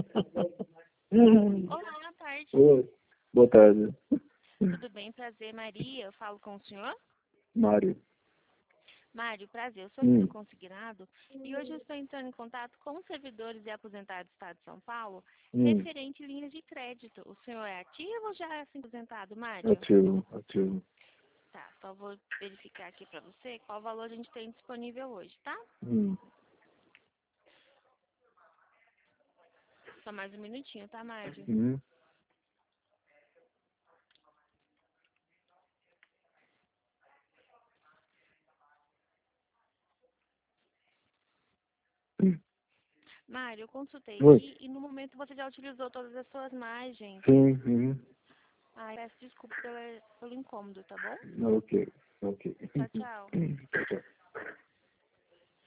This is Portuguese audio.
Olá, boa tarde. Oi. Boa tarde. Tudo bem? Prazer, Maria. Eu falo com o senhor? Mário. Mário, prazer. Eu sou aqui do Consignado e hoje eu estou entrando em contato com os servidores e aposentados do Estado de São Paulo referente linhas de crédito. O senhor é ativo ou já é aposentado, Mário? Ativo. Tá, só vou verificar aqui para você qual valor a gente tem disponível hoje, tá? Só mais um minutinho, tá, Mário? Mário, eu consultei aqui e no momento você já utilizou todas as suas margens. Sim. Ai, peço desculpa pelo incômodo, tá bom? Ok. Tchau, tchau.